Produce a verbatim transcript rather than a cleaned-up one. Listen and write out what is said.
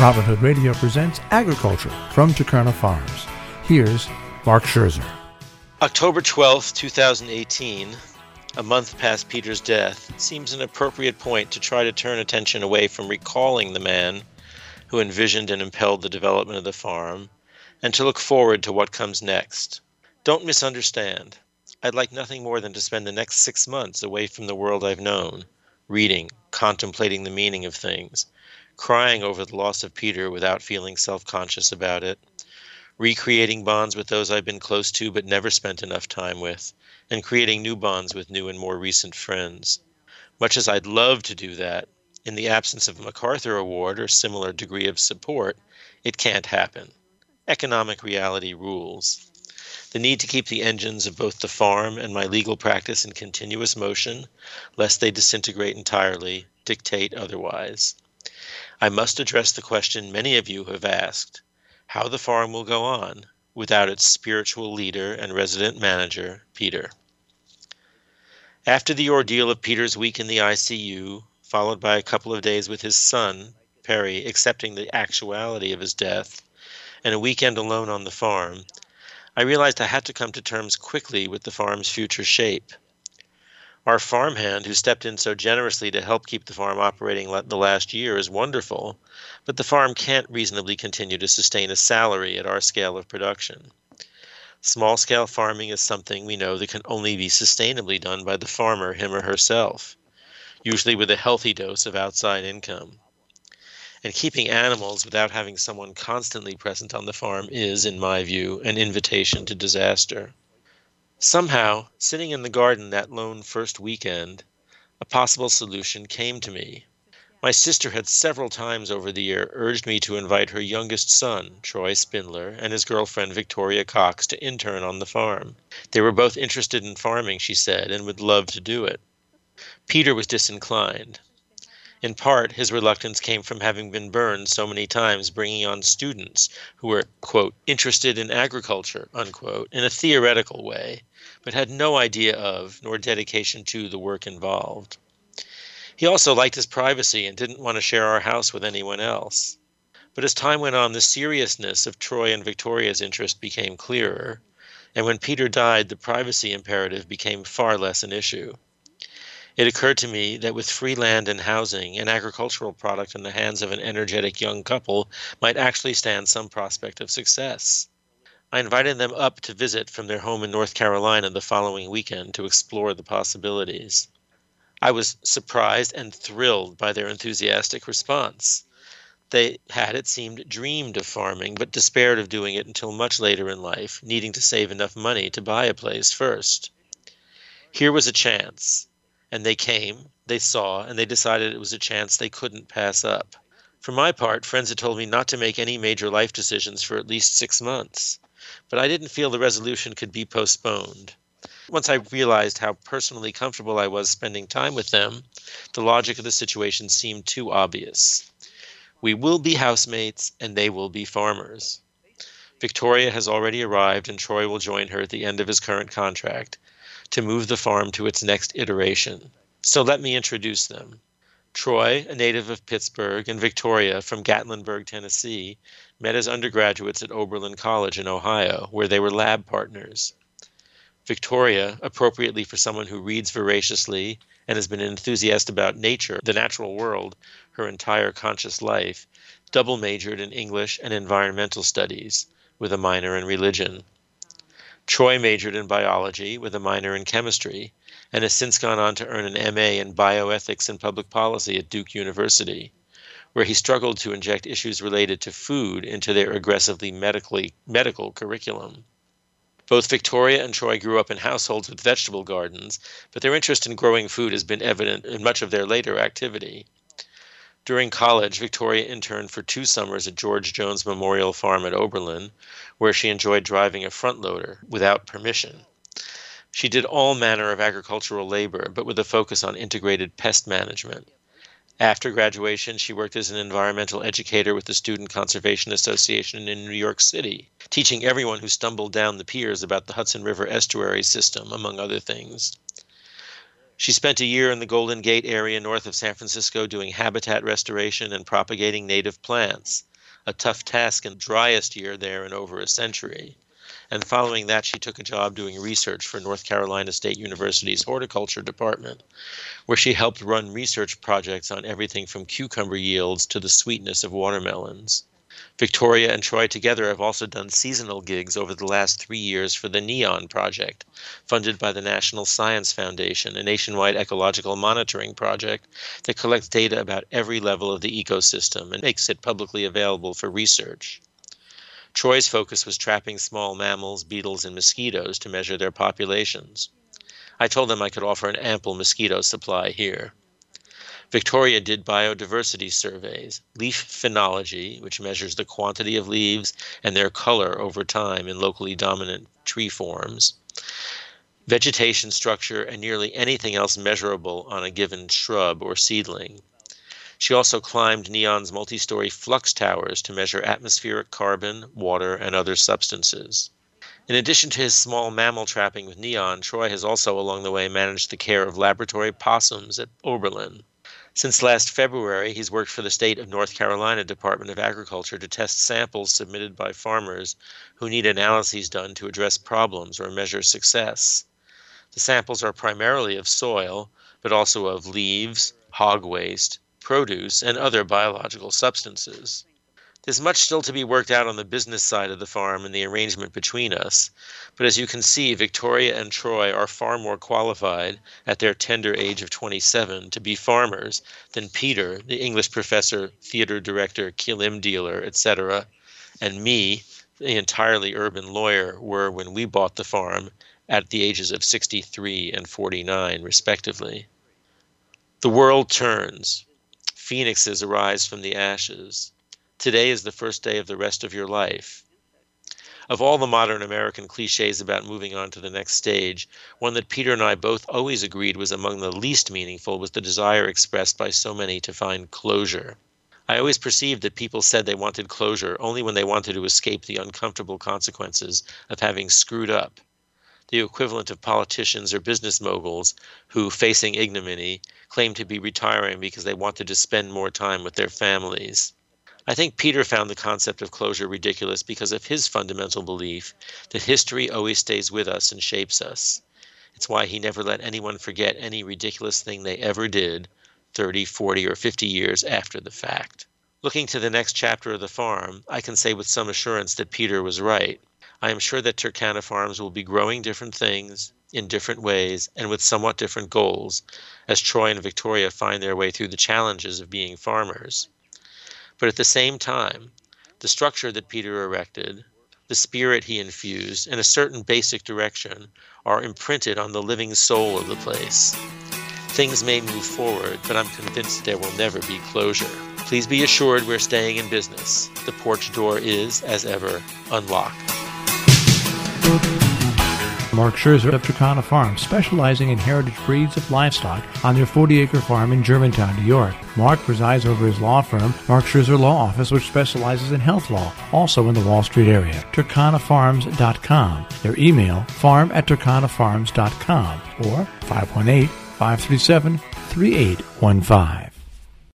Robin Hood Radio presents Agriculture from Tukerna Farms. Here's Mark Scherzer. October twelfth, twenty eighteen, a month past Peter's death, seems an appropriate point to try to turn attention away from recalling the man who envisioned and impelled the development of the farm, and to look forward to what comes next. Don't misunderstand. I'd like nothing more than to spend the next six months away from the world I've known, reading, contemplating the meaning of things, crying over the loss of Peter without feeling self-conscious about it, recreating bonds with those I've been close to but never spent enough time with, and creating new bonds with new and more recent friends. Much as I'd love to do that, in the absence of a MacArthur Award or similar degree of support, it can't happen. Economic reality rules. The need to keep the engines of both the farm and my legal practice in continuous motion, lest they disintegrate entirely, dictate otherwise. I must address the question many of you have asked, how the farm will go on without its spiritual leader and resident manager, Peter. After the ordeal of Peter's week in the I C U, followed by a couple of days with his son, Perry, accepting the actuality of his death, and a weekend alone on the farm, I realized I had to come to terms quickly with the farm's future shape. Our farmhand, who stepped in so generously to help keep the farm operating the last year, is wonderful, but the farm can't reasonably continue to sustain a salary at our scale of production. Small-scale farming is something we know that can only be sustainably done by the farmer, him or herself, usually with a healthy dose of outside income. And keeping animals without having someone constantly present on the farm is, in my view, an invitation to disaster. Somehow, sitting in the garden that lone first weekend, a possible solution came to me. My sister had several times over the year urged me to invite her youngest son, Troy Spindler, and his girlfriend, Victoria Cox, to intern on the farm. They were both interested in farming, she said, and would love to do it. Peter was disinclined. In part, his reluctance came from having been burned so many times bringing on students who were, quote, interested in agriculture, unquote, in a theoretical way, but had no idea of, nor dedication to, the work involved. He also liked his privacy and didn't want to share our house with anyone else. But as time went on, the seriousness of Troy and Victoria's interest became clearer, and when Peter died, the privacy imperative became far less an issue. It occurred to me that with free land and housing, an agricultural product in the hands of an energetic young couple might actually stand some prospect of success. I invited them up to visit from their home in North Carolina the following weekend to explore the possibilities. I was surprised and thrilled by their enthusiastic response. They had, it seemed, dreamed of farming, but despaired of doing it until much later in life, needing to save enough money to buy a place first. Here was a chance. And they came, they saw, and they decided it was a chance they couldn't pass up. For my part, friends had told me not to make any major life decisions for at least six months. But I didn't feel the resolution could be postponed. Once I realized how personally comfortable I was spending time with them, the logic of the situation seemed too obvious. We will be housemates, and they will be farmers. Victoria has already arrived, and Troy will join her at the end of his current contract to move the farm to its next iteration. So let me introduce them. Troy, a native of Pittsburgh, and Victoria from Gatlinburg, Tennessee, met as undergraduates at Oberlin College in Ohio, where they were lab partners. Victoria, appropriately for someone who reads voraciously and has been an enthusiast about nature, the natural world, her entire conscious life, double majored in English and environmental studies, with a minor in religion. Troy majored in biology with a minor in chemistry and has since gone on to earn an M A in bioethics and public policy at Duke University, where he struggled to inject issues related to food into their aggressively medically, medical curriculum. Both Victoria and Troy grew up in households with vegetable gardens, but their interest in growing food has been evident in much of their later activity. During college, Victoria interned for two summers at George Jones Memorial Farm at Oberlin, where she enjoyed driving a front loader without permission. She did all manner of agricultural labor, but with a focus on integrated pest management. After graduation, she worked as an environmental educator with the Student Conservation Association in New York City, teaching everyone who stumbled down the piers about the Hudson River estuary system, among other things. She spent a year in the Golden Gate area north of San Francisco doing habitat restoration and propagating native plants, a tough task in the driest year there in over a century. And following that, she took a job doing research for North Carolina State University's horticulture department, where she helped run research projects on everything from cucumber yields to the sweetness of watermelons. Victoria and Troy together have also done seasonal gigs over the last three years for the NEON Project, funded by the National Science Foundation, a nationwide ecological monitoring project that collects data about every level of the ecosystem and makes it publicly available for research. Troy's focus was trapping small mammals, beetles, and mosquitoes to measure their populations. I told them I could offer an ample mosquito supply here. Victoria did biodiversity surveys, leaf phenology, which measures the quantity of leaves and their color over time in locally dominant tree forms, vegetation structure, and nearly anything else measurable on a given shrub or seedling. She also climbed NEON's multi-story flux towers to measure atmospheric carbon, water, and other substances. In addition to his small mammal trapping with NEON, Troy has also along the way managed the care of laboratory possums at Oberlin. Since last February, he's worked for the state of North Carolina Department of Agriculture to test samples submitted by farmers who need analyses done to address problems or measure success. The samples are primarily of soil, but also of leaves, hog waste, produce, and other biological substances. There's much still to be worked out on the business side of the farm and the arrangement between us, but as you can see, Victoria and Troy are far more qualified at their tender age of twenty-seven to be farmers than Peter, the English professor, theater director, kilim dealer, et cetera, and me, the entirely urban lawyer, were when we bought the farm at the ages of sixty-three and forty-nine, respectively. The world turns. Phoenixes arise from the ashes. Today is the first day of the rest of your life. Of all the modern American cliches about moving on to the next stage, one that Peter and I both always agreed was among the least meaningful was the desire expressed by so many to find closure. I always perceived that people said they wanted closure only when they wanted to escape the uncomfortable consequences of having screwed up. The equivalent of politicians or business moguls who, facing ignominy, claim to be retiring because they wanted to spend more time with their families. I think Peter found the concept of closure ridiculous because of his fundamental belief that history always stays with us and shapes us. It's why he never let anyone forget any ridiculous thing they ever did thirty, forty, or fifty years after the fact. Looking to the next chapter of the farm, I can say with some assurance that Peter was right. I am sure that Turkana Farms will be growing different things in different ways and with somewhat different goals as Troy and Victoria find their way through the challenges of being farmers. But at the same time, the structure that Peter erected, the spirit he infused, and a certain basic direction are imprinted on the living soul of the place. Things may move forward, but I'm convinced there will never be closure. Please be assured we're staying in business. The porch door is, as ever, unlocked. Mark Scherzer of Turkana Farms, specializing in heritage breeds of livestock on their forty-acre farm in Germantown, New York. Mark presides over his law firm, Mark Scherzer Law Office, which specializes in health law, also in the Wall Street area. Turkana Farms dot com. Their email, farm at Turkana Farms dot com or five one eight, five three seven, three eight one five.